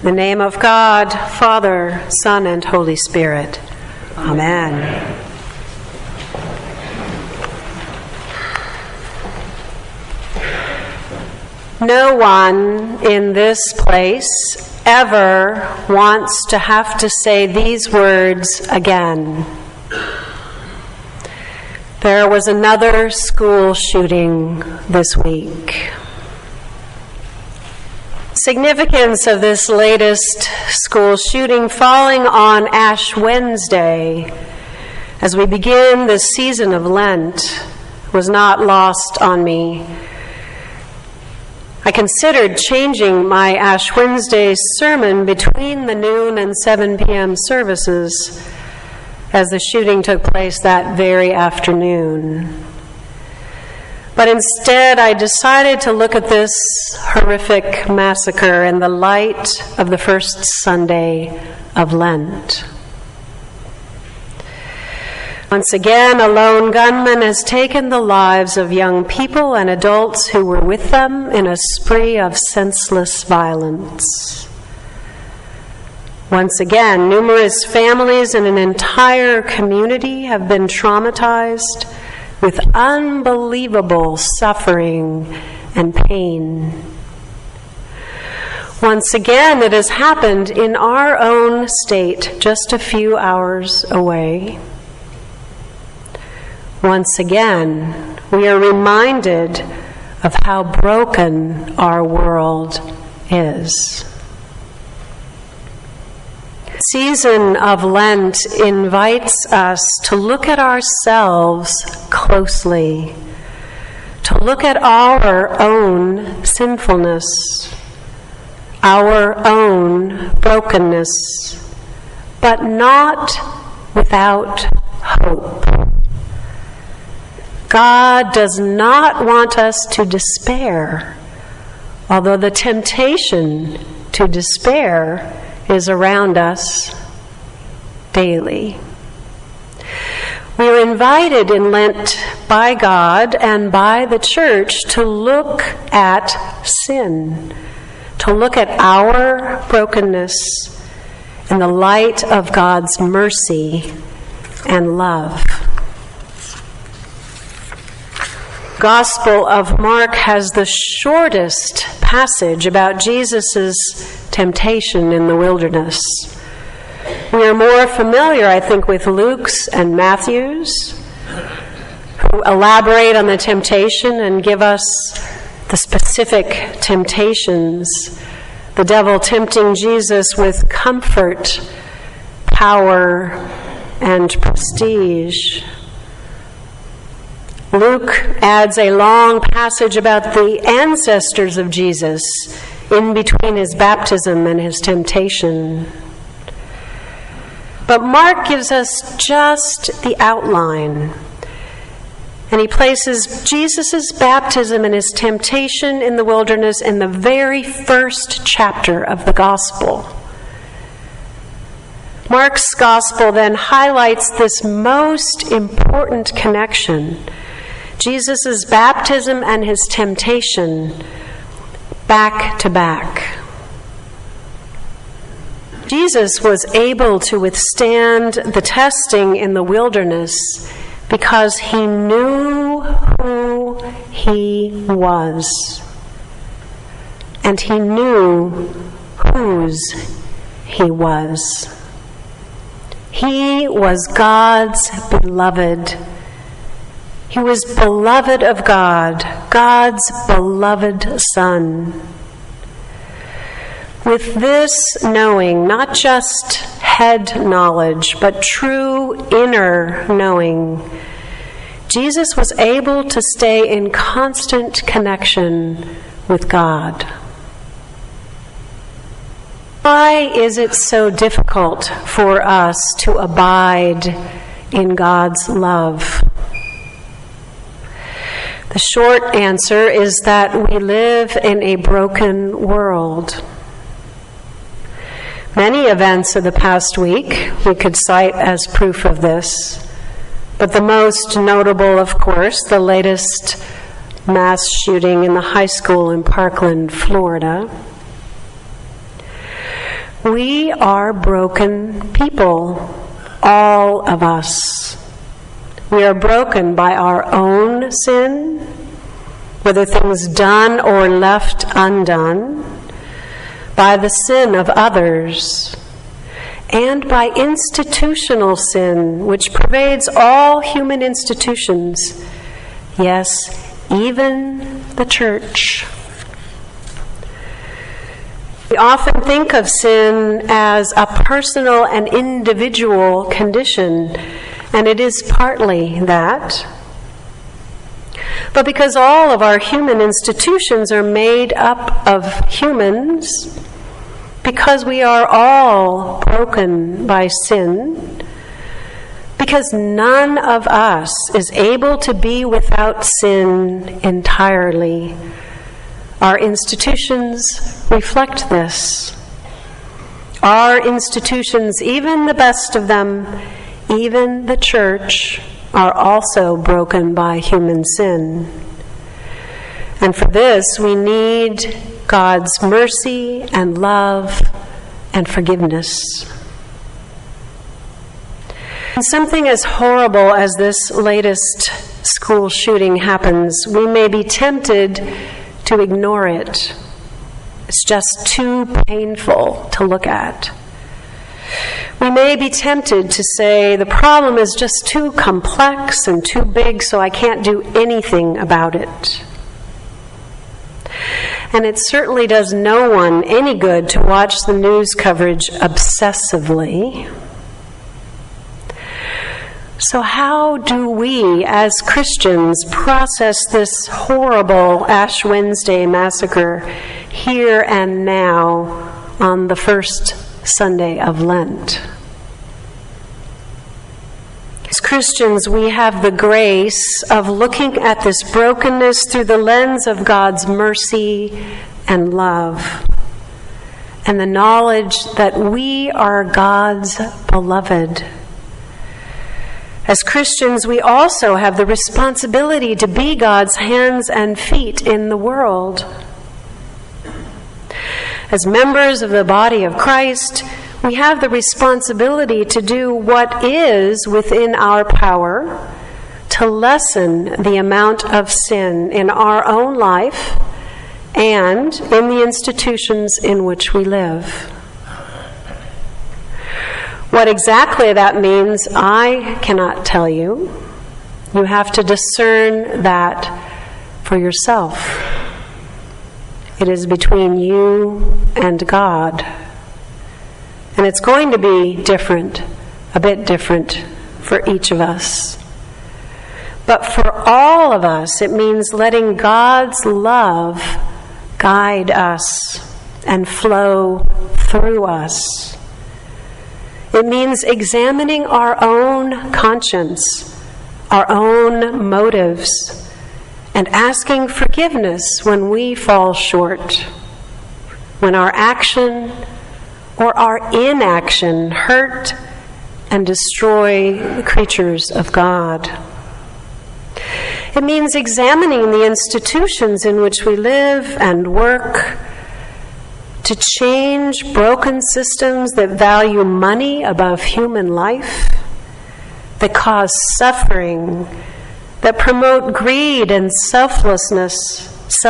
In the name of God, Father, Son, and Holy Spirit. Amen. No one in this place ever wants to have to say these words again. There was another school shooting this week. Significance of this latest school shooting falling on Ash Wednesday as we begin the season of Lent was not lost on me. I considered changing my Ash Wednesday sermon between the noon and 7 p.m. services as the shooting took place that very afternoon. But instead, I decided to look at this horrific massacre in the light of the first Sunday of Lent. Once again, a lone gunman has taken the lives of young people and adults who were with them in a spree of senseless violence. Once again, numerous families and an entire community have been traumatized with unbelievable suffering and pain. Once again, it has happened in our own state, just a few hours away. Once again, we are reminded of how broken our world is. The season of Lent invites us to look at ourselves closely, to look at our own sinfulness, our own brokenness, but not without hope. God does not want us to despair, although the temptation to despair is around us daily. We are invited in Lent by God and by the Church to look at sin, to look at our brokenness in the light of God's mercy and love. Gospel of Mark has the shortest passage about Jesus' temptation in the wilderness. We are more familiar, I think, with Luke's and Matthew's, who elaborate on the temptation and give us the specific temptations. The devil tempting Jesus with comfort, power, and prestige. Luke adds a long passage about the ancestors of Jesus in between his baptism and his temptation. But Mark gives us just the outline. And he places Jesus' baptism and his temptation in the wilderness in the very first chapter of the Gospel. Mark's Gospel then highlights this most important connection, Jesus' baptism and his temptation, back to back. Jesus was able to withstand the testing in the wilderness because he knew who he was, and he knew whose he was. He was God's beloved. He was beloved of God, God's beloved Son. With this knowing, not just head knowledge, but true inner knowing, Jesus was able to stay in constant connection with God. Why is it so difficult for us to abide in God's love? The short answer is that we live in a broken world. Many events of the past week we could cite as proof of this, but the most notable, of course, the latest mass shooting in the high school in Parkland, Florida. We are broken people, all of us. We are broken by our own sin, whether things done or left undone, by the sin of others, and by institutional sin, which pervades all human institutions, yes, even the church. We often think of sin as a personal and individual condition, and it is partly that. But because all of our human institutions are made up of humans, because we are all broken by sin, because none of us is able to be without sin entirely, our institutions reflect this. Our institutions, even the best of them, even the church, are also broken by human sin. And for this, we need God's mercy and love and forgiveness. When something as horrible as this latest school shooting happens, we may be tempted to ignore it. It's just too painful to look at. We may be tempted to say, the problem is just too complex and too big, so I can't do anything about it. And it certainly does no one any good to watch the news coverage obsessively. So how do we, as Christians, process this horrible Ash Wednesday massacre here and now on the first Sunday of Lent? As Christians, we have the grace of looking at this brokenness through the lens of God's mercy and love, and the knowledge that we are God's beloved. As Christians, we also have the responsibility to be God's hands and feet in the world. As members of the body of Christ, we have the responsibility to do what is within our power to lessen the amount of sin in our own life and in the institutions in which we live. What exactly that means, I cannot tell you. You have to discern that for yourself. It is between you and God. And it's going to be different, a bit different for each of us. But for all of us, it means letting God's love guide us and flow through us. It means examining our own conscience, our own motives, and asking forgiveness when we fall short, when our action or our inaction hurt and destroy the creatures of God. It means examining the institutions in which we live and work, to change broken systems that value money above human life, that cause suffering, that promote greed and selfishness,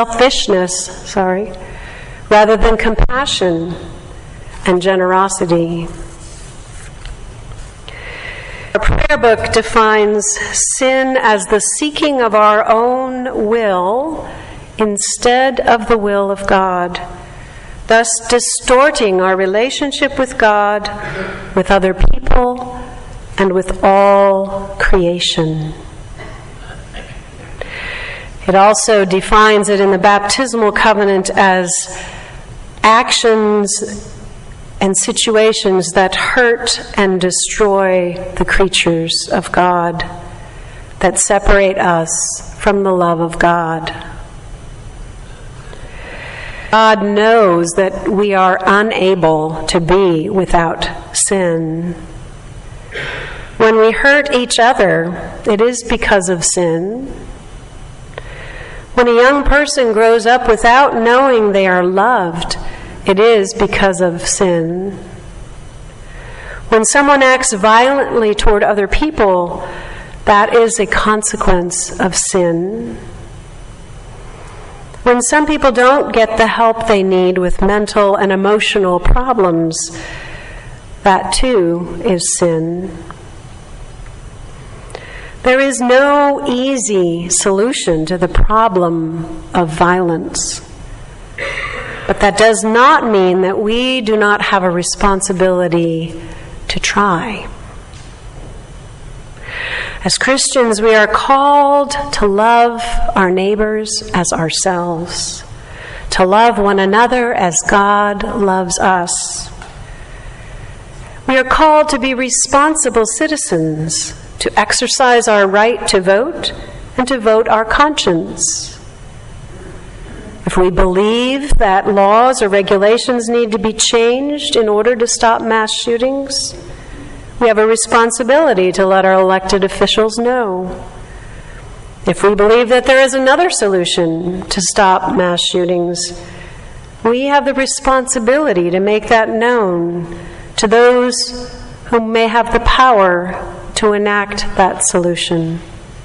rather than compassion and generosity. Our prayer book defines sin as the seeking of our own will instead of the will of God, thus distorting our relationship with God, with other people, and with all creation. It also defines it in the baptismal covenant as actions and situations that hurt and destroy the creatures of God, that separate us from the love of God. God knows that we are unable to be without sin. When we hurt each other, it is because of sin. When a young person grows up without knowing they are loved, it is because of sin. When someone acts violently toward other people, that is a consequence of sin. When some people don't get the help they need with mental and emotional problems, that too is sin. There is no easy solution to the problem of violence. But that does not mean that we do not have a responsibility to try. As Christians, we are called to love our neighbors as ourselves, to love one another as God loves us. We are called to be responsible citizens, to exercise our right to vote and to vote our conscience. If we believe that laws or regulations need to be changed in order to stop mass shootings, we have a responsibility to let our elected officials know. If we believe that there is another solution to stop mass shootings, we have the responsibility to make that known to those who may have the power to enact that solution.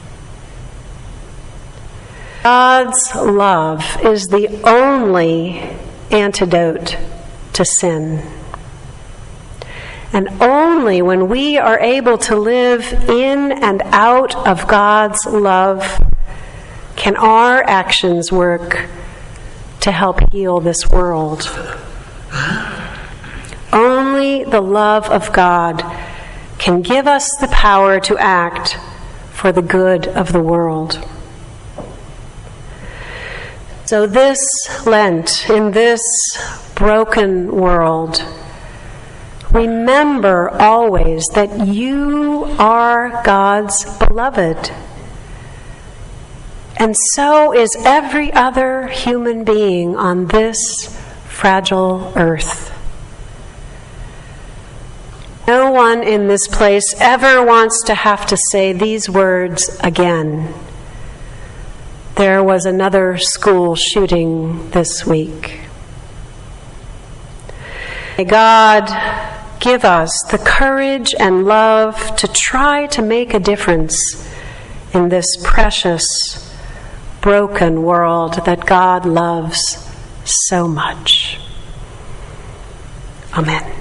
God's love is the only antidote to sin. And only when we are able to live in and out of God's love can our actions work to help heal this world. Only the love of God can give us the power to act for the good of the world. So this Lent, in this broken world, remember always that you are God's beloved. And so is every other human being on this fragile earth. No one in this place ever wants to have to say these words again. There was another school shooting this week. May God give us the courage and love to try to make a difference in this precious, broken world that God loves so much. Amen.